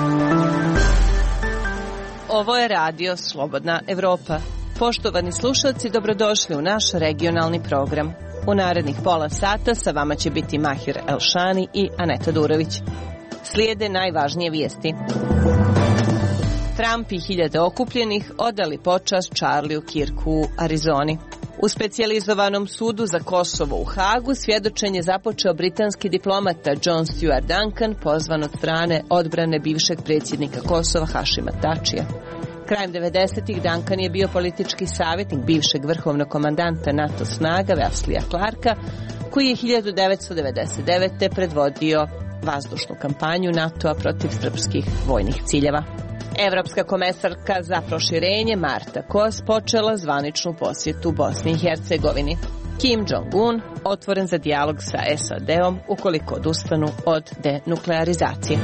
Ovo je radio Slobodna Evropa. Poštovani slušalci, dobrodošli u naš regionalni program. U narednih pola sata sa vama će biti Mahir Elšani i Aneta Durović. Slijede najvažnije vijesti. Trump i hiljade okupljenih odali počast Charliju Kirku u Arizoni. U specijalizovanom sudu za Kosovo u Hagu svjedočenje započeo britanski diplomata John Stuart Duncan, pozvan od strane odbrane bivšeg predsjednika Kosova Hašima Tačija. Krajem 90-ih Duncan je bio politički savjetnik bivšeg vrhovnog komandanta NATO snaga Wesleyja Clarka, koji je 1999. predvodio vazdušnu kampanju NATO-a protiv srpskih vojnih ciljeva. Evropska komesarka za proširenje Marta Kos počela zvaničnu posjetu Bosni i Hercegovini. Kim Jong-un otvoren za dijalog sa SAD-om ukoliko odustanu od denuklearizacije.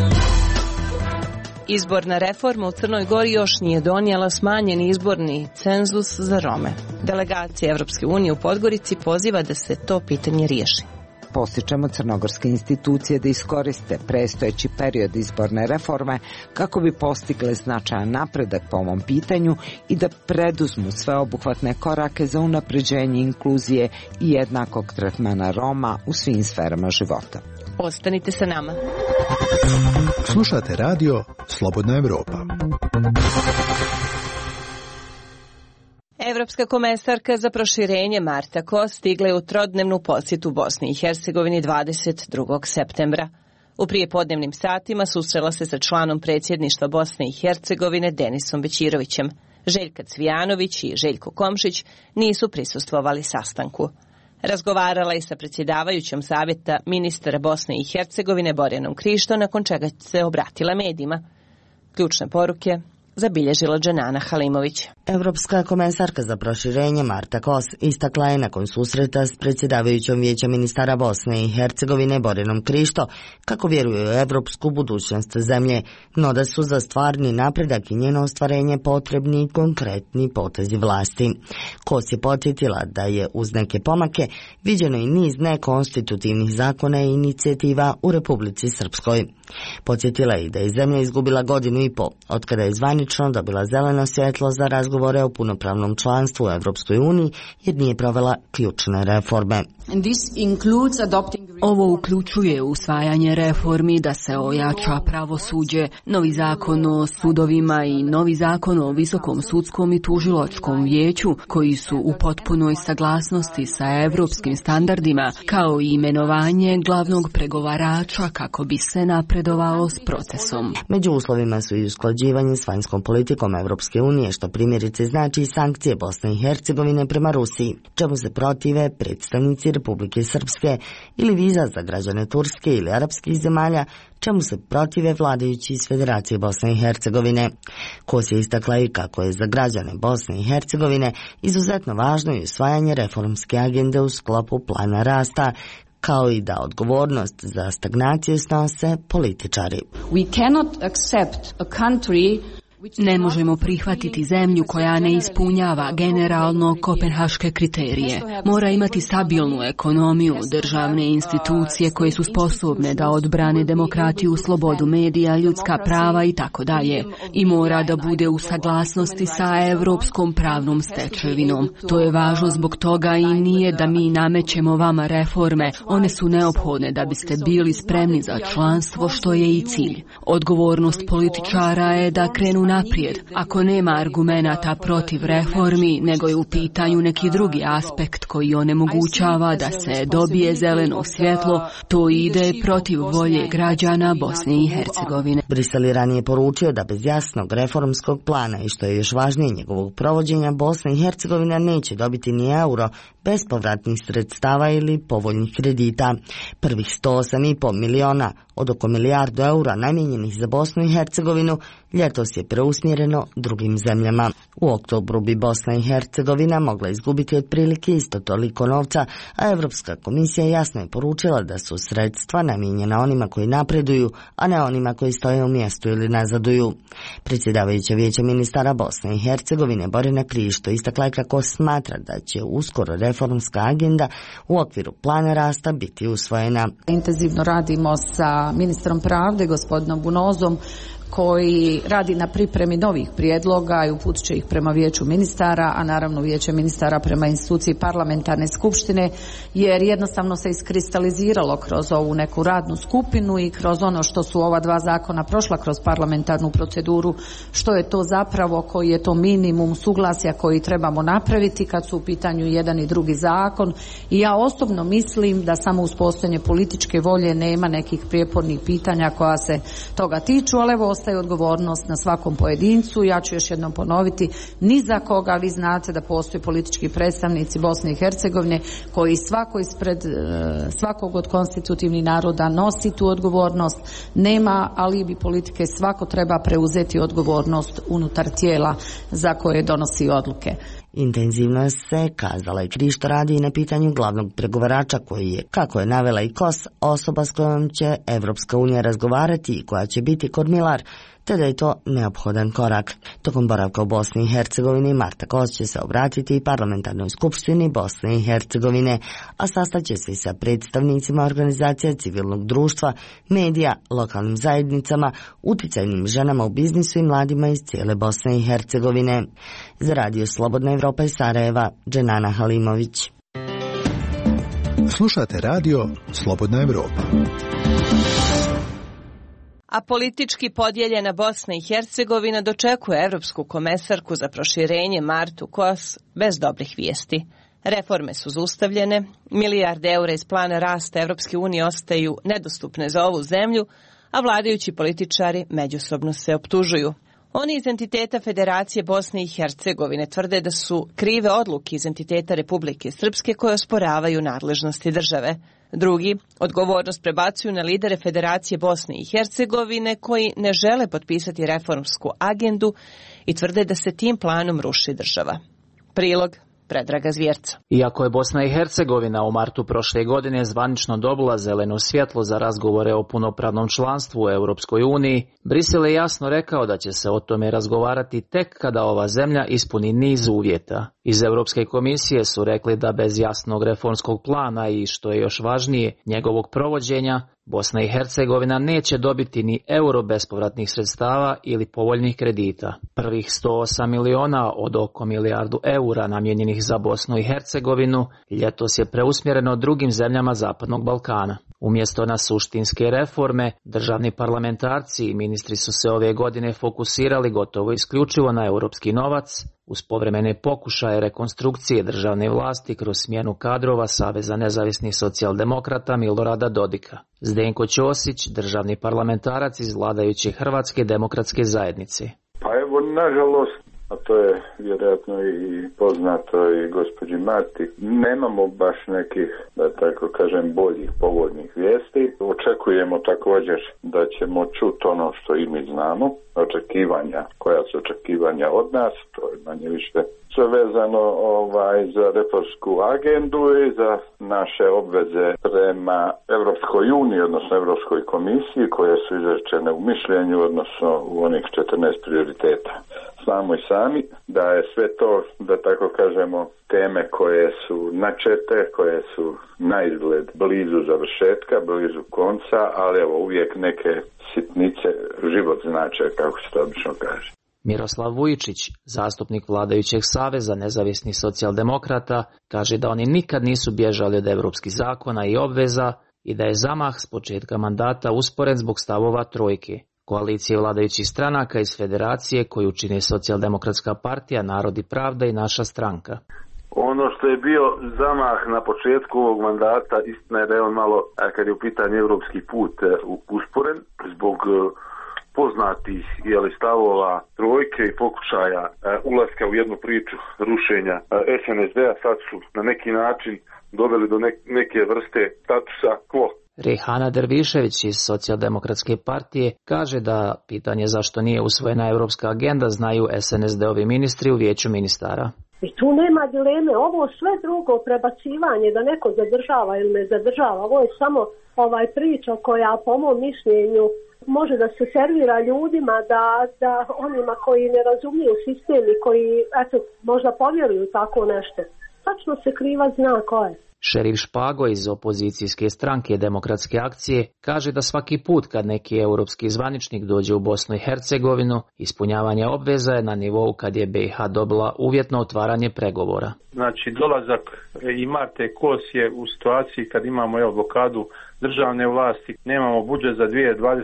Izborna reforma u Crnoj Gori još nije donijela smanjeni izborni cenzus za Rome. Delegacija Evropske unije u Podgorici poziva da se to pitanje riješi. Postičemo crnogorske institucije da iskoriste predstojeći period izborne reforme kako bi postigle značajan napredak po ovom pitanju i da preduzmu sveobuhvatne korake za unapređenje inkluzije i jednakog tretmana Roma u svim sferama života. Ostanite sa nama. Slušate radio Slobodna Evropa. Evropska komesarka za proširenje Marta Kos stigla je u trodnevnu posjetu Bosni i Hercegovini 22. septembra. U prijepodnevnim satima susrela se sa članom predsjedništva Bosne i Hercegovine Denisom Bećirovićem. Željka Cvijanović i Željko Komšić nisu prisustvovali sastanku. Razgovarala je sa predsjedavajućom savjeta ministara Bosne i Hercegovine Borjanom Krišto, nakon čega se obratila medijima. Ključne poruke zabilježila Dženana Halimović. Evropska komesarka za proširenje Marta Kos istakla je nakon susreta s predsjedavajućom vijeća ministara Bosne i Hercegovine Borjanom Krišto kako vjeruje u evropsku budućnost zemlje, no da su za stvarni napredak i njeno ostvarenje potrebni konkretni potezi vlasti. Kos je podsjetila da je uz neke pomake viđeno i niz nekonstitutivnih zakona i inicijativa u Republici Srpskoj. Podsjetila je da je zemlja izgubila godinu i po od kada je zvanično dobila zeleno svjetlo za razgovore o punopravnom članstvu u Evropskoj uniji jer nije provela ključne reforme. Ovo uključuje usvajanje reformi da se ojača pravosuđe, novi zakon o sudovima i novi zakon o visokom sudskom i tužilačkom vijeću koji su u potpunoj saglasnosti sa evropskim standardima, kao i imenovanje glavnog pregovarača kako bi se napredovalo s procesom. Među uslovima su i usklađivanje s vanjskom politikom Evropske unije, što primjerice znači i sankcije Bosne i Hercegovine prema Rusiji, čemu se protive predstavnici Republike Srpske, ili viza za građane Turske ili arapskih zemalja, čemu se protive vladajući iz Federacije Bosne i Hercegovine. Kos je istakla i kako je za građane Bosne i Hercegovine izuzetno važno i usvajanje reformske agende u sklopu plana rasta, kao i da odgovornost za stagnaciju snose političari. Ne možemo prihvatiti zemlju koja ne ispunjava generalno kopenhaške kriterije. Mora imati stabilnu ekonomiju, državne institucije koje su sposobne da odbrane demokratiju, slobodu medija, ljudska prava i tako dalje. I mora da bude u saglasnosti sa evropskom pravnom stečevinom. To je važno zbog toga i nije da mi namećemo vama reforme. One su neophodne da biste bili spremni za članstvo, što je i cilj. Odgovornost političara je da krenu naprijed. Ako nema argumenata protiv reformi, nego je u pitanju neki drugi aspekt koji onemogućava da se dobije zeleno svjetlo, to ide protiv volje građana Bosne i Hercegovine. Brisel je ranije poručio da bez jasnog reformskog plana i što je još važnije njegovog provođenja, Bosna i Hercegovina neće dobiti ni euro bez povratnih sredstava ili povoljnih kredita. Prvih 108,5 miliona od oko milijardu eura namijenjenih za Bosnu i Hercegovinu ljetos je preusmjereno drugim zemljama. U oktobru bi Bosna i Hercegovina mogla izgubiti otprilike isto toliko novca, a Europska komisija jasno je poručila da su sredstva namijenjena onima koji napreduju, a ne onima koji stoje u mjestu ili nazaduju. Predsjedavajuća Vijeća ministara Bosne i Hercegovine Borjana Krišto istakla je kako smatra da će uskoro reformska agenda u okviru plana rasta biti usvojena. Intenzivno radimo sa ministrom pravde, gospodinom Bunozom, koji radi na pripremi novih prijedloga i uputit će ih prema Vijeću ministara, a naravno Vijeće ministara prema instituciji parlamentarne skupštine, jer jednostavno se iskristaliziralo kroz ovu neku radnu skupinu i kroz ono što su ova dva zakona prošla kroz parlamentarnu proceduru, što je to zapravo, koji je to minimum suglasja koji trebamo napraviti kad su u pitanju jedan i drugi zakon. I ja osobno mislim da samo uz postojanje političke volje nema nekih prijepornih pitanja koja se toga tiču, ali evo ostaje odgovornost na svakom pojedincu. Ja ću još jednom ponoviti, ni za koga, vi znate da postoje politički predstavnici Bosne i Hercegovine koji svako ispred svakog od konstitutivnih naroda nosi tu odgovornost. Nema alibi politike, svako treba preuzeti odgovornost unutar tijela za koje donosi odluke. Intenzivno se, kazala je Krišto, radi i na pitanju glavnog pregovarača koji je, kako je navela i KOS, osoba s kojom će Evropska unija razgovarati i koja će biti kormilar, te da je to neophodan korak. Tokom boravka u Bosni i Hercegovini Marta Kos će se obratiti i parlamentarnoj skupštini Bosne i Hercegovine, a sastaće se i sa predstavnicima organizacija civilnog društva, medija, lokalnim zajednicama, uticajnim ženama u biznisu i mladima iz cijele Bosne i Hercegovine. Za Radio Slobodna Evropa iz Sarajeva, Dženana Halimović. Slušate radio Slobodna Evropa. A politički podijeljena Bosna i Hercegovina dočekuje evropsku komesarku za proširenje Martu Kos bez dobrih vijesti. Reforme su zaustavljene, milijarde eura iz plana rasta Evropske unije ostaju nedostupne za ovu zemlju, a vladajući političari međusobno se optužuju. Oni iz entiteta Federacije Bosne i Hercegovine tvrde da su krive odluke iz entiteta Republike Srpske koje osporavaju nadležnosti države. Drugi odgovornost prebacuju na lidere Federacije Bosne i Hercegovine koji ne žele potpisati reformsku agendu i tvrde da se tim planom ruši država. Prilog Predraga Zvjerca. Iako je Bosna i Hercegovina u martu prošle godine zvanično dobila zeleno svjetlo za razgovore o punopravnom članstvu u Europskoj uniji, Brisel je jasno rekao da će se o tome razgovarati tek kada ova zemlja ispuni niz uvjeta. Iz Europske komisije su rekli da bez jasnog reformskog plana i, što je još važnije, njegovog provođenja, Bosna i Hercegovina neće dobiti ni euro bespovratnih sredstava ili povoljnih kredita. Prvih 108 miliona od oko milijardu eura namijenjenih za Bosnu i Hercegovinu ljetos je preusmjereno drugim zemljama Zapadnog Balkana. Umjesto na suštinske reforme, državni parlamentarci i ministri su se ove godine fokusirali gotovo isključivo na europski novac, uz povremene pokušaje rekonstrukcije državne vlasti kroz smjenu kadrova Saveza nezavisnih socijaldemokrata Milorada Dodika. Zdenko Ćosić, državni parlamentarac iz vladajuće Hrvatske demokratske zajednice. Pa evo, nažalost, a to je vjerojatno i poznato i gospođi Marti, nemamo baš nekih, da tako kažem, boljih, povoljnih vijesti. Očekujemo također da ćemo čuti ono što i mi znamo, očekivanja, koja su očekivanja od nas, to je manje više sve vezano za reformsku agendu i za naše obveze prema Europskoj uniji, odnosno Europskoj komisiji, koje su izrečene u mišljenju, odnosno u onih 14 prioriteta. Znamo i sami da je sve to, da tako kažemo, teme koje su načete, koje su na izgled blizu završetka, blizu konca, ali evo uvijek neke sitnice život znače, kako se to obično kaže. Miroslav Vujičić, zastupnik vladajućeg Saveza nezavisnih socijaldemokrata, kaže da oni nikad nisu bježali od europskih zakona i obveza i da je zamah s početka mandata usporen zbog stavova trojke, koalicije vladajućih stranaka iz Federacije koju čine Socijaldemokratska partija, Narod i pravda i Naša stranka. Ono što je bio zamah na početku ovog mandata, istina je da je on malo, kad je u pitanju evropski put, usporen zbog poznatih stavova trojke i pokušaja ulaska u jednu priču rušenja SNSD-a. Sad su na neki način doveli do neke vrste statusa quo Rejhana Dervišević iz Socijaldemokratske partije kaže da pitanje zašto nije usvojena europska agenda znaju SNSD-ovi ministri u vijeću ministara. I tu nema dileme, ovo sve drugo prebacivanje da neko zadržava ili ne zadržava, ovo je samo priča koja po mom mišljenju može da se servira ljudima, da onima koji ne razumiju sistem i koji možda povjeruju tako nešto. Tačno se kriva zna ko je. Šerif Špago iz opozicijske stranke Demokratske akcije kaže da svaki put kad neki europski zvaničnik dođe u Bosnu i Hercegovinu, ispunjavanje obveza je na nivou kad je BiH dobila uvjetno otvaranje pregovora. Znači dolazak i Marte Kos je u situaciji kad imamo blokadu državne vlasti, nemamo budžet za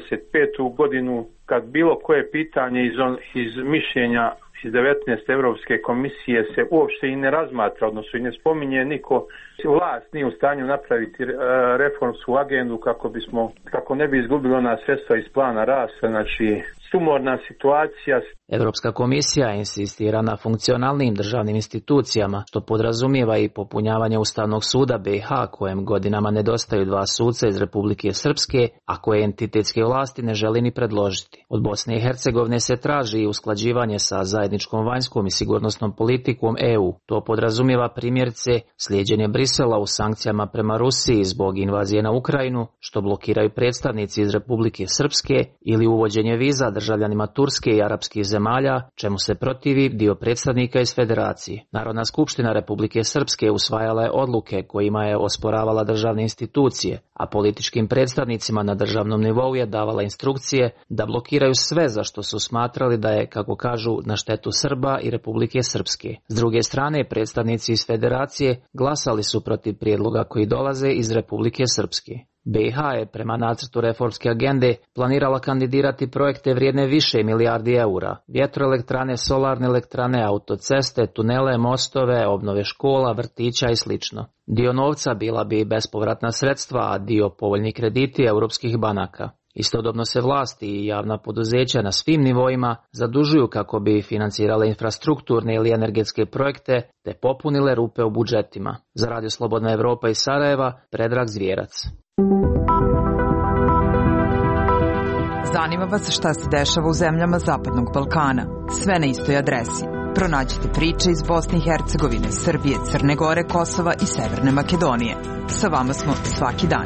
2025. godinu, kad bilo koje pitanje iz mišljenja iz 19. Europske komisije se uopšte i ne razmatra, odnosno i ne spominje niko, vlast nije u stanju napraviti reformsku agendu kako ne bi izgubili ona sredstva iz plana rasta, znači sumorna situacija. Europska komisija insistira na funkcionalnim državnim institucijama, što podrazumijeva i popunjavanje Ustavnog suda BiH, kojem godinama nedostaju 2 suca iz Republike Srpske, a koje entitetske vlasti ne želi ni predložiti. Od Bosne i Hercegovine se traži i usklađivanje sa zajedničkom vanjskom i sigurnosnom politikom EU. To podrazumijeva primjerice slijeđenje Brisela u sankcijama prema Rusiji zbog invazije na Ukrajinu, što blokiraju predstavnici iz Republike Srpske, ili uvođenje viza državljanima Turske i arapskih zemalja, čemu se protivi dio predstavnika iz Federacije. Narodna skupština Republike Srpske usvajala je odluke kojima je osporavala državne institucije, a političkim predstavnicima na državnom nivou je davala instrukcije da blokiraju sve za što su smatrali da je, kako kažu, na štetu Srba i Republike Srpske. S druge strane, predstavnici iz Federacije glasali su protiv prijedloga koji dolaze iz Republike Srpske. BiH je prema nacrtu reformske agende planirala kandidirati projekte vrijedne više milijardi eura, vjetroelektrane, solarne elektrane, autoceste, tunele, mostove, obnove škola, vrtića i sl. Dio novca bila bi bespovratna sredstva, a dio povoljni krediti europskih banaka. Istodobno se vlasti i javna poduzeća na svim nivoima zadužuju kako bi financirale infrastrukturne ili energetske projekte te popunile rupe u budžetima. Za Radio Slobodna Evropa iz Sarajeva, Predrag Zvjerac. Zanima vas šta se dešava u zemljama Zapadnog Balkana. Sve na istoj adresi. Pronađite priče iz Bosne i Hercegovine, Srbije, Crne Gore, Kosova i Severne Makedonije. Sa vama smo svaki dan.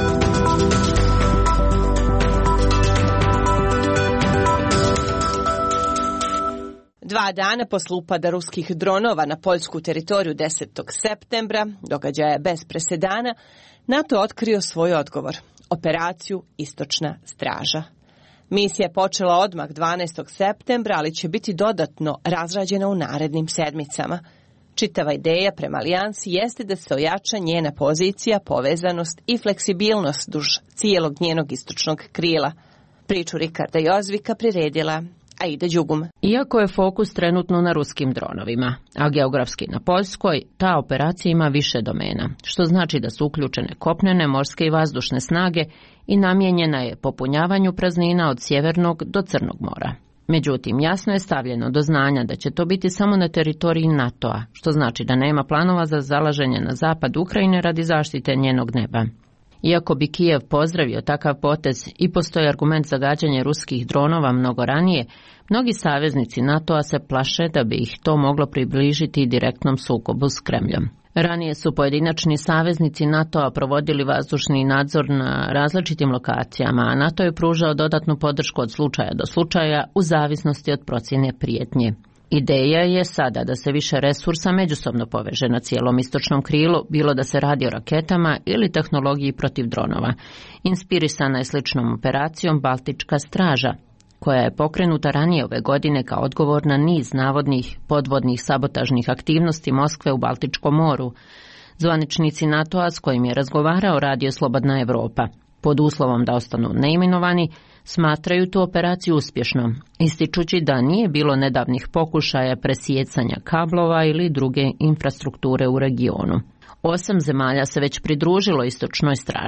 Dva dana posle upada ruskih dronova na poljsku teritoriju 10. septembra, događaja bez presedana, NATO otkrio svoj odgovor, operaciju Istočna straža. Misija je počela odmah 12. septembra, ali će biti dodatno razrađena u narednim sedmicama. Čitava ideja prema alijansi jeste da se ojača njena pozicija, povezanost i fleksibilnost duž cijelog njenog istočnog krila. Priču Rikarda Jozvika priredila Aida Đugum. Iako je fokus trenutno na ruskim dronovima, a geografski na Poljskoj, ta operacija ima više domena, što znači da su uključene kopnene, morske i vazdušne snage i namijenjena je popunjavanju praznina od Sjevernog do Crnog mora. Međutim, jasno je stavljeno do znanja da će to biti samo na teritoriji NATO-a, što znači da nema planova za zalaženje na zapad Ukrajine radi zaštite njenog neba. Iako bi Kijev pozdravio takav potez i postoji argument za gađanje ruskih dronova mnogo ranije, mnogi saveznici NATO-a se plaše da bi ih to moglo približiti direktnom sukobu s Kremljom. Ranije su pojedinačni saveznici NATO-a provodili vazdušni nadzor na različitim lokacijama, a NATO je pružao dodatnu podršku od slučaja do slučaja u zavisnosti od procjene prijetnje. Ideja je sada da se više resursa međusobno poveže na cijelom istočnom krilu, bilo da se radi o raketama ili tehnologiji protiv dronova. Inspirisana je sličnom operacijom Baltička straža, koja je pokrenuta ranije ove godine kao odgovor na niz navodnih podvodnih sabotažnih aktivnosti Moskve u Baltičkom moru. Zvaničnici NATO-a s kojim je razgovarao Radio Slobodna Evropa, pod uslovom da ostanu neimenovani, smatraju tu operaciju uspješnom, ističući da nije bilo nedavnih pokušaja presijecanja kablova ili druge infrastrukture u regionu. 8 zemalja se već pridružilo istočnoj straži,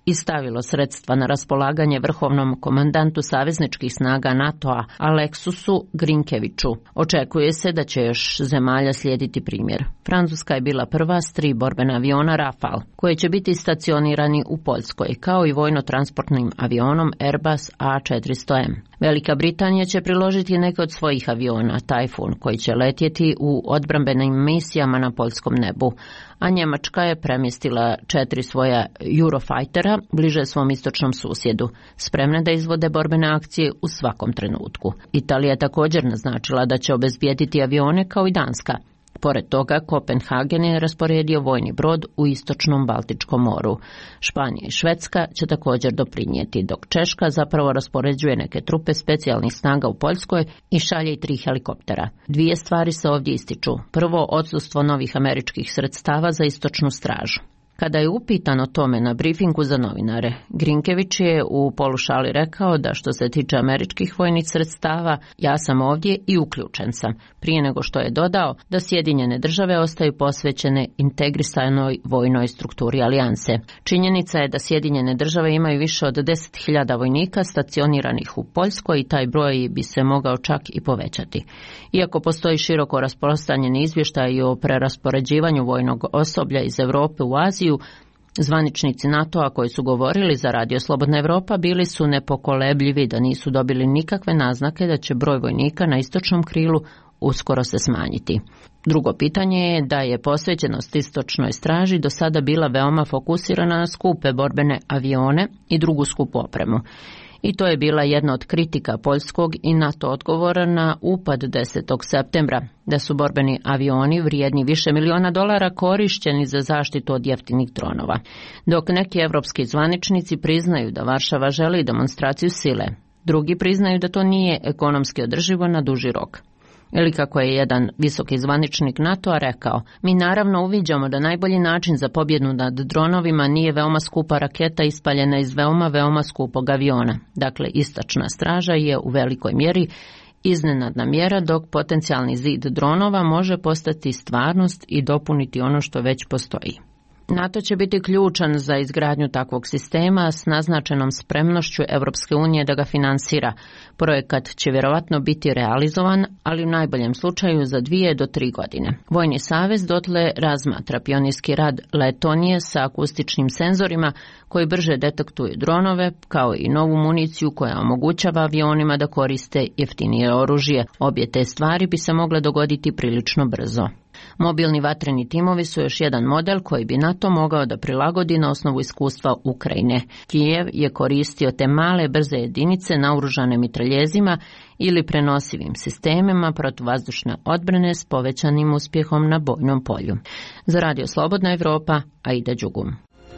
i stavilo sredstva na raspolaganje vrhovnom komandantu savezničkih snaga NATO-a Aleksusu Grinkeviću. Očekuje se da će još zemalja slijediti primjer. Francuska je bila prva s 3 borbena aviona Rafale, koje će biti stacionirani u Poljskoj, kao i vojno-transportnim avionom Airbus A400M. Velika Britanija će priložiti neke od svojih aviona Typhoon, koji će letjeti u odbrambenim misijama na poljskom nebu, a Njemačka je premjestila 4 svoja Eurofightera bliže svom istočnom susjedu, spremne da izvode borbene akcije u svakom trenutku. Italija je također naznačila da će obezbijediti avione kao i Danska. Pored toga, Kopenhagen je rasporedio vojni brod u istočnom Baltičkom moru. Španija i Švedska će također doprinijeti, dok Češka zapravo raspoređuje neke trupe specijalnih snaga u Poljskoj i šalje i 3 helikoptera. 2 stvari se ovdje ističu. Prvo, odsustvo novih američkih sredstava za istočnu stražu. Kada je upitan o tome na brifingu za novinare, Grinkević je u polušali rekao da što se tiče američkih vojnih sredstava, ja sam ovdje i uključen sam, prije nego što je dodao da Sjedinjene države ostaju posvećene integrisanoj vojnoj strukturi alijanse. Činjenica je da Sjedinjene države imaju više od 10.000 vojnika stacioniranih u Poljskoj i taj broj bi se mogao čak i povećati. Iako postoji široko rasprostranjen izvještaj o preraspoređivanju vojnog osoblja iz Europe u Aziju, zvaničnici NATO-a koji su govorili za Radio Slobodna Evropa bili su nepokolebljivi da nisu dobili nikakve naznake da će broj vojnika na istočnom krilu uskoro se smanjiti. Drugo pitanje je da je posvećenost istočnoj straži do sada bila veoma fokusirana na skupe borbene avione i drugu skupu opremu. I to je bila jedna od kritika poljskog i NATO odgovora na upad 10. septembra, da su borbeni avioni vrijedni više miliona dolara korišćeni za zaštitu od jeftinih dronova. Dok neki evropski zvaničnici priznaju da Varšava želi demonstraciju sile, drugi priznaju da to nije ekonomski održivo na duži rok. Ili kako je jedan visoki zvaničnik NATO-a rekao, mi naravno uviđamo da najbolji način za pobjedu nad dronovima nije veoma skupa raketa ispaljena iz veoma skupog aviona. Dakle, istočna straža je u velikoj mjeri iznenadna mjera, dok potencijalni zid dronova može postati stvarnost i dopuniti ono što već postoji. NATO će biti ključan za izgradnju takvog sistema s naznačenom spremnošću Europske unije da ga finansira. Projekat će vjerovatno biti realizovan, ali u najboljem slučaju za 2 do 3 godine. Vojni savez dotle razmatra pionirski rad Letonije sa akustičnim senzorima koji brže detektuju dronove, kao i novu municiju koja omogućava avionima da koriste jeftinije oružje. Obje te stvari bi se mogle dogoditi prilično brzo. Mobilni vatreni timovi su još jedan model koji bi NATO mogao da prilagodi na osnovu iskustva Ukrajine. Kijev je koristio te male brze jedinice naoružane mitraljezima ili prenosivim sistemima protuvazdušne odbrane s povećanim uspjehom na bojnom polju. Za Radio Slobodna Evropa, Aida Đugum.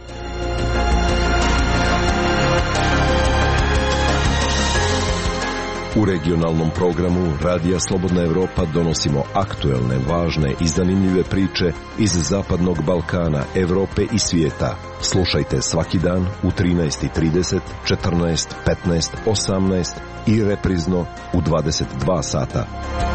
U regionalnom programu Radija Slobodna Evropa donosimo aktuelne, važne i zanimljive priče iz Zapadnog Balkana, Evrope i svijeta. Slušajte svaki dan u 13:30, 14, 15, 18 i reprizno u 22 sata.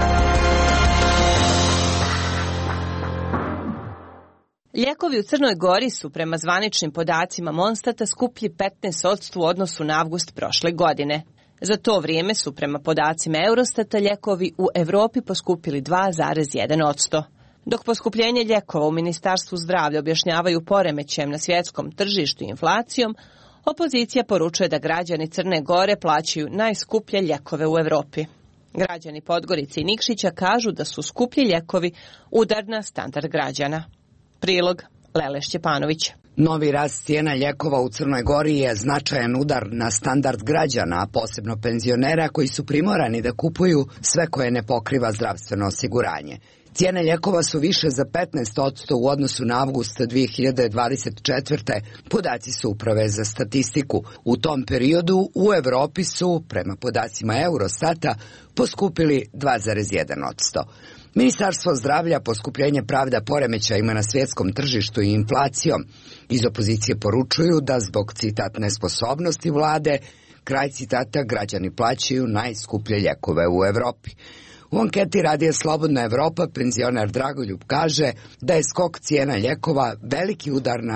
Lijekovi u Crnoj Gori su prema zvaničnim podacima Monstata skuplji 15% u odnosu na avgust prošle godine. Za to vrijeme su prema podacima Eurostata lijekovi u Europi poskupili 2,1%. Dok poskupljenje lijekova u Ministarstvu zdravlja objašnjavaju poremećajem na svjetskom tržištu i inflacijom, opozicija poručuje da građani Crne Gore plaćaju najskuplje lijekove u Europi. Građani Podgorice i Nikšića kažu da su skuplji lijekovi udar na standard građana. Prilog Lele Šćepanović. Novi rast cijena lijekova u Crnoj Gori je značajan udar na standard građana, a posebno penzionera koji su primorani da kupuju sve koje ne pokriva zdravstveno osiguranje. Cijene lijekova su više za 15% u odnosu na avgust 2024. Podaci su Uprave za statistiku. U tom periodu u Europi su, prema podacima Eurostata, poskupili 2,1%. Ministarstvo zdravlja poskupljenje pravda poremećajima na svjetskom tržištu i inflacijom. Iz opozicije poručuju da zbog citat nesposobnosti vlade, kraj citata, građani plaćaju najskuplje lijekove u Europi. U anketi Radija Slobodna Evropa penzioner Dragoljub kaže da je skok cijena lijekova veliki udar na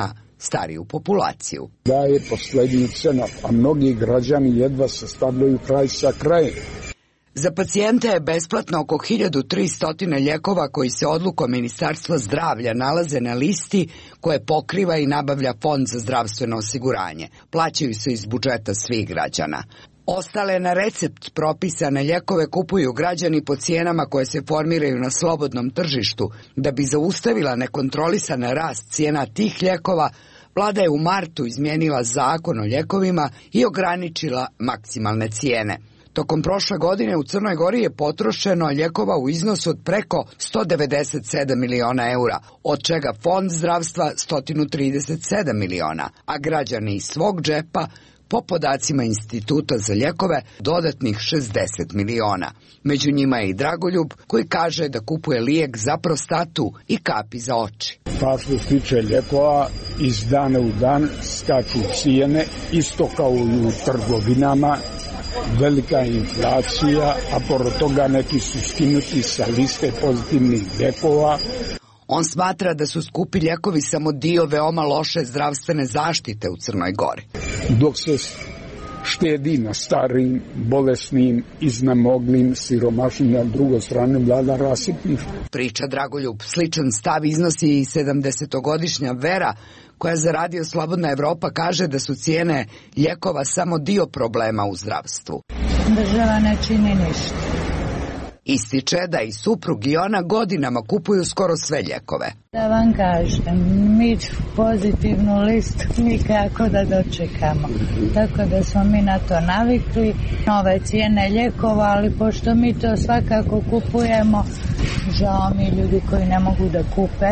stariju populaciju. Daje poslednju cenu, a mnogi građani jedva se stavljaju kraj sa krajem. Za pacijente je besplatno oko 1300 lijekova koji se odlukom Ministarstva zdravlja nalaze na listi koje pokriva i nabavlja Fond za zdravstveno osiguranje. Plaćaju se iz budžeta svih građana. Ostale na recept propisane lijekove kupuju građani po cijenama koje se formiraju na slobodnom tržištu. Da bi zaustavila nekontrolisan rast cijena tih lijekova, vlada je u martu izmijenila zakon o lijekovima i ograničila maksimalne cijene. Tokom prošle godine u Crnoj Gori je potrošeno lijekova u iznosu od preko 197 miliona eura, od čega Fond zdravstva 137 miliona, a građani iz svog džepa, po podacima Instituta za lijekove, dodatnih 60 miliona. Među njima je i Dragoljub, koji kaže da kupuje lijek za prostatu i kapi za oči. Pa što se tiče lijekova, iz dana u dan skaču cijene, isto kao i u trgovinama. Velika inflacija, a pored toga neki su skinuti sa liste pozitivnih lijekova. On smatra da su skupi lijekovi samo dio veoma loše zdravstvene zaštite u Crnoj Gori. Dok se štedi na starim, bolesnim, iznamoglim, siromašnim, na drugoj strani vlada rasipništvo. Priča Dragoljub. Sličan stav iznosi i 70-godišnja Vera, koja za Radio Slobodna Evropa kaže da su cijene lijekova samo dio problema u zdravstvu. Država ne čini ništa. Ističe da i suprug i ona godinama kupuju skoro sve lijekove. Da vam kažem, mi pozitivnu listu nikako da dočekamo. Tako da smo mi na to navikli. Nove cijene lijekova, ali pošto mi to svakako kupujemo, žao mi ljudi koji ne mogu da kupe,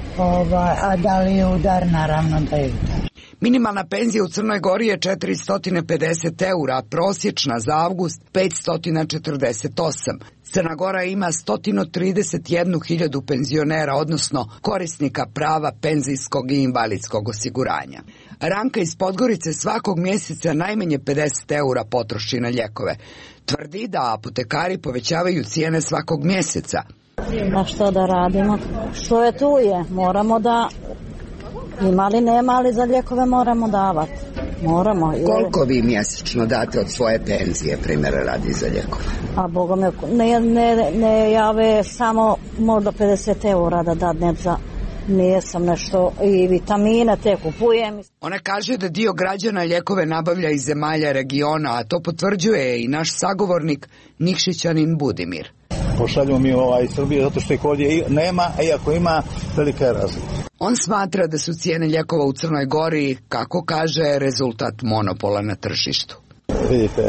a da li je udar, naravno da je udar. Minimalna penzija u Crnoj Gori je 450 eura, prosječna za avgust 548. Crna Gora ima 131.000 penzionera, odnosno korisnika prava penzijskog i invalidskog osiguranja. Ranka iz Podgorice svakog mjeseca najmanje 50 eura potroši na lijekove. Tvrdi da apotekari povećavaju cijene svakog mjeseca. A što da radimo? Što je tu je, moramo da... Imali, nema, ali za lijekove moramo davati. Moramo. Koliko vi mjesečno date od svoje penzije, primjera radi, za lijekove? A Boga me, ne jave samo možda 50 eura da dadnem za... Nisam nešto, i vitamine te kupujem. Ona kaže da dio građana lijekove nabavlja iz zemalja regiona, a to potvrđuje i naš sagovornik Nikšićanin Budimir. Pošaljemo mi iz Srbije zato što ih ovdje nema, a iako ima, velika je razlika. On smatra da su cijene lijekova u Crnoj Gori, kako kaže, rezultat monopola na tržištu. Vidite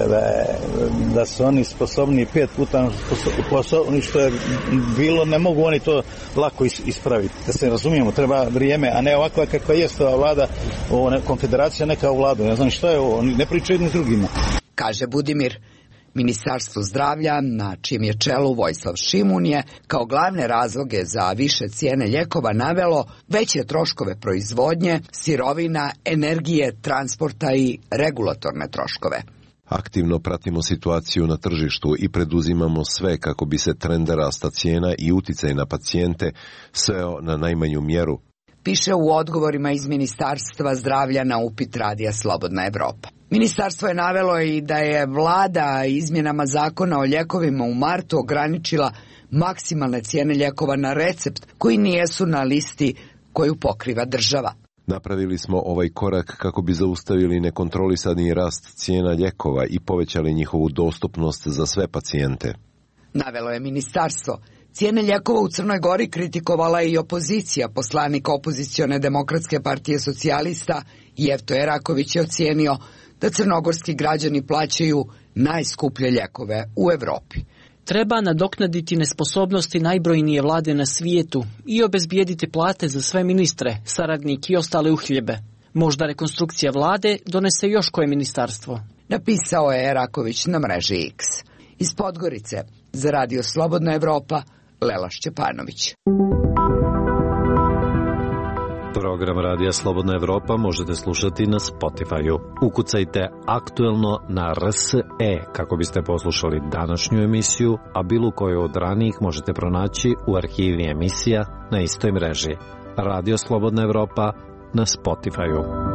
da su oni sposobni 5 puta sposobni što je bilo, ne mogu oni to lako ispraviti. Da se razumijemo, treba vrijeme, a ne ovakva kakva jest ova vlada, konfederacija neka u vladu. Ne znam što je ovo, ne pričaju jedni s drugima. Kaže Budimir. Ministarstvo zdravlja, na čijem je čelu Vojislav Šimun, je kao glavne razloge za više cijene lijekova navelo veće troškove proizvodnje, sirovina, energije, transporta i regulatorne troškove. Aktivno pratimo situaciju na tržištu i preduzimamo sve kako bi se trend rasta cijena i uticaj na pacijente sveo na najmanju mjeru. Piše u odgovorima iz Ministarstva zdravlja na upit Radija Slobodna Evropa. Ministarstvo je navelo i da je vlada izmjenama zakona o lijekovima u martu ograničila maksimalne cijene lijekova na recept koji nijesu na listi koju pokriva država. Napravili smo ovaj korak kako bi zaustavili nekontrolisani rast cijena lijekova i povećali njihovu dostupnost za sve pacijente. Navelo je ministarstvo. Cijene lijekova u Crnoj Gori kritikovala i opozicija. Poslanik opozicione Demokratske partije socijalista Jefto Eraković je ocijenio da crnogorski građani plaćaju najskuplje lijekove u Evropi. Treba nadoknaditi nesposobnosti najbrojnije vlade na svijetu i obezbijediti plate za sve ministre, saradnike i ostale uhljebe. Možda rekonstrukcija vlade donese još koje ministarstvo. Napisao je Eraković na mreži X. Iz Podgorice, za Radio Slobodna Evropa, Lela Šćepanović. Program Radija Slobodna Evropa možete slušati na Spotify-u. Ukucajte aktuelno na RSE kako biste poslušali današnju emisiju, a bilo koju od ranijih možete pronaći u arhivi emisija na istoj mreži. Radio Slobodna Evropa, na Spotify-u.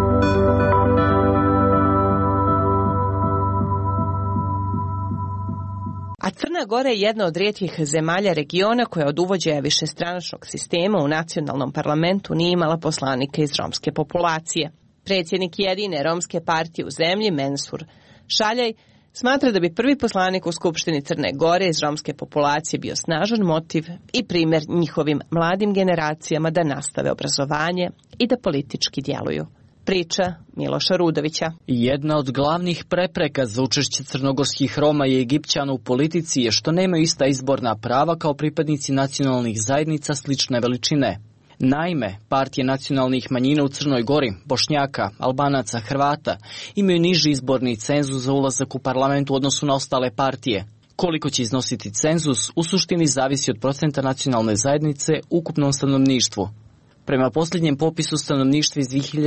A Crna Gora je jedna od rijetkih zemalja regiona koja od uvođenja višestranačnog sistema u nacionalnom parlamentu nije imala poslanika iz romske populacije. Predsjednik jedine romske partije u zemlji, Mensur Šaljaj, smatra da bi prvi poslanik u Skupštini Crne Gore iz romske populacije bio snažan motiv i primjer njihovim mladim generacijama da nastave obrazovanje i da politički djeluju. Priča Miloša Rudovića. Jedna od glavnih prepreka za učešće crnogorskih Roma i Egipćana u politici je što nemaju ista izborna prava kao pripadnici nacionalnih zajednica slične veličine. Naime, partije nacionalnih manjina u Crnoj Gori, Bošnjaka, Albanaca, Hrvata, imaju niži izborni cenzus za ulazak u parlament u odnosu na ostale partije. Koliko će iznositi cenzus, u suštini zavisi od procenta nacionalne zajednice u ukupnom stanovništvu. Prema posljednjem popisu stanovništva iz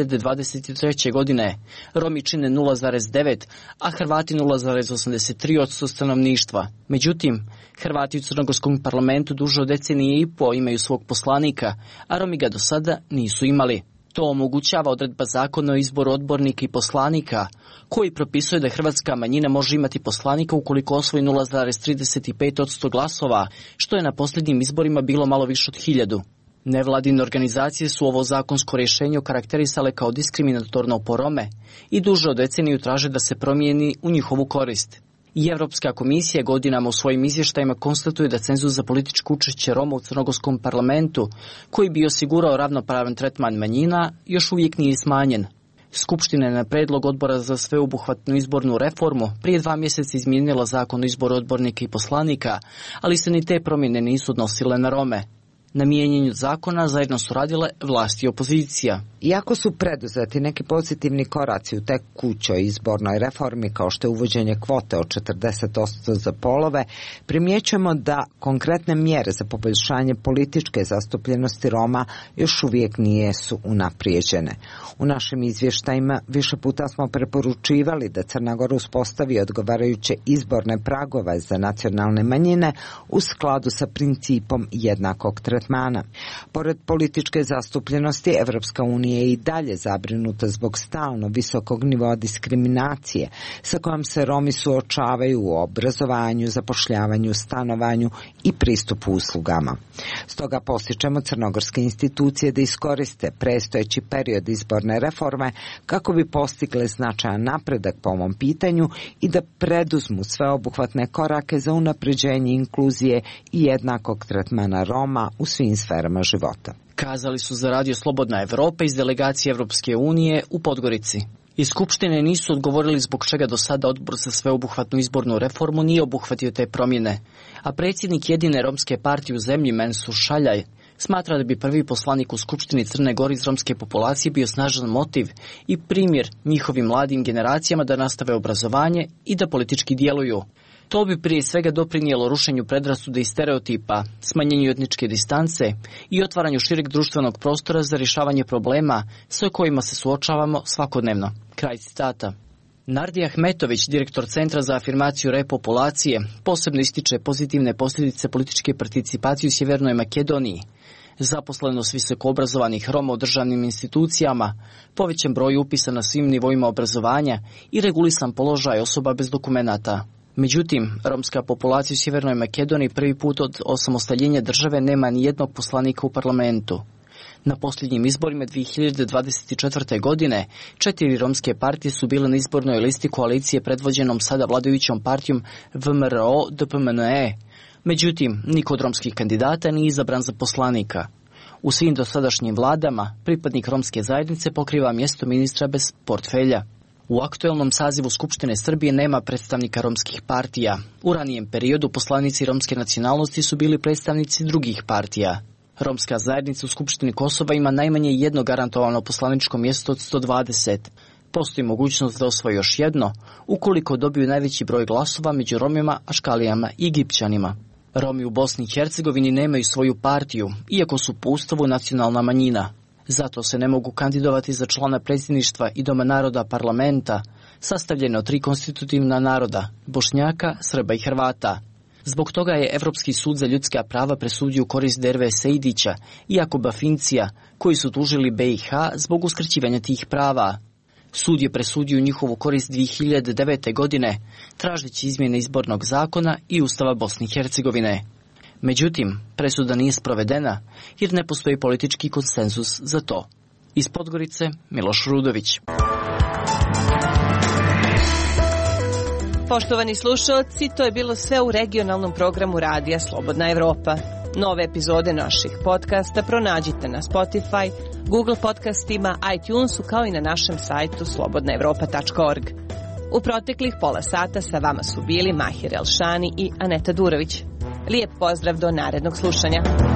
2023. godine, Romi čine 0,9, a Hrvati 0,83% stanovništva. Međutim, Hrvati u crnogorskom parlamentu duže od decenije i po imaju svog poslanika, a Romi ga do sada nisu imali. To omogućava odredba zakona o izboru odbornika i poslanika, koji propisuje da hrvatska manjina može imati poslanika ukoliko osvoji 0,35% glasova, što je na posljednjim izborima bilo malo više od 1000. Nevladine organizacije su ovo zakonsko rješenje okarakterisale kao diskriminatorno po Rome i duže od deceniju traže da se promijeni u njihovu korist. I Evropska komisija godinama u svojim izvještajima konstatuje da cenzus za političko učešće Roma u crnogorskom parlamentu, koji bi osigurao ravnopravan tretman manjina, još uvijek nije smanjen. Skupština je na predlog Odbora za sveobuhvatnu izbornu reformu prije 2 mjeseca izmijenila zakon o izboru odbornika i poslanika, ali se ni te promjene nisu odnosile na Rome. Na mijenjanju zakona zajedno su radile vlasti i opozicija. Iako su preduzeti neki pozitivni koraci u tekućoj izbornoj reformi, kao što je uvođenje kvote od 40% za polove, primjećujemo da konkretne mjere za poboljšanje političke zastupljenosti Roma još uvijek nisu unaprijeđene. U našim izvještajima više puta smo preporučivali da Crna Gora uspostavi odgovarajuće izborne pragove za nacionalne manjine u skladu sa principom jednakog tretmana. Pored političke zastupljenosti, Evropska unija je i dalje zabrinuta zbog stalno visokog nivoa diskriminacije sa kojom se Romi suočavaju u obrazovanju, zapošljavanju, stanovanju i pristupu uslugama. Stoga postičemo crnogorske institucije da iskoriste predstojeći period izborne reforme kako bi postigle značajan napredak po ovom pitanju i da preduzmu sveobuhvatne korake za unapređenje inkluzije i jednakog tretmana Roma u svim sferama života. Kazali su za Radio Slobodna Evropa iz delegacije Evropske unije u Podgorici. Iz Skupštine nisu odgovorili zbog čega do sada Odbor za sveobuhvatnu izbornu reformu nije obuhvatio te promjene, a predsjednik jedine romske partije u zemlji Mensur Šaljaj smatra da bi prvi poslanik u Skupštini Crne Gore iz romske populacije bio snažan motiv i primjer njihovim mladim generacijama da nastave obrazovanje i da politički djeluju. To bi prije svega doprinijelo rušenju predrasuda i stereotipa, smanjenju etničke distance i otvaranju šireg društvenog prostora za rješavanje problema sa kojima se suočavamo svakodnevno. Kraj citata. Nardija Ahmetović, direktor Centra za afirmaciju repopulacije, posebno ističe pozitivne posljedice političke participacije u Sjevernoj Makedoniji, zaposlenost visokoobrazovanih Roma u državnim institucijama, povećan broj upisa na svim nivoima obrazovanja i regulisan položaj osoba bez dokumenata. Međutim, romska populacija u Sjevernoj Makedoniji prvi put od osamostaljenja države nema ni jednog poslanika u parlamentu. Na posljednjim izborima 2024. godine 4 romske partije su bile na izbornoj listi koalicije predvođenom sada vladajućom partijom VMRO-DPMNE. Međutim, niko od romskih kandidata nije izabran za poslanika. U svim dosadašnjim vladama pripadnik romske zajednice pokriva mjesto ministra bez portfelja. U aktuelnom sazivu Skupštine Srbije nema predstavnika romskih partija. U ranijem periodu poslanici romske nacionalnosti su bili predstavnici drugih partija. Romska zajednica u Skupštini Kosova ima najmanje jedno garantovano poslaničko mjesto od 120. Postoji mogućnost da osvoje još jedno, ukoliko dobiju najveći broj glasova među Romima, Aškalijama i Egipćanima. Romi u Bosni i Hercegovini nemaju svoju partiju, iako su po Ustavu nacionalna manjina. Zato se ne mogu kandidovati za člana predsjedništva i Doma naroda parlamenta, sastavljeno od 3 konstitutivna naroda, Bošnjaka, Srba i Hrvata. Zbog toga je Evropski sud za ljudska prava presudio u korist Derve Sejdića i Jakuba Fincija, koji su tužili BiH zbog uskraćivanja tih prava. Sud je presudio njihovu korist 2009. godine, tražeći izmjene izbornog zakona i Ustava Bosne i Hercegovine. Međutim, presuda nije sprovedena jer ne postoji politički konsenzus za to. Iz Podgorice, Miloš Rudović. Poštovani slušalci, to je bilo sve u regionalnom programu Radija Slobodna Evropa. Nove epizode naših podcasta pronađite na Spotify, Google podcastima, iTunesu kao i na našem sajtu slobodnaevropa.org. U proteklih pola sata sa vama su bili Mahir Elšani i Aneta Durović. Lijep pozdrav do narednog slušanja.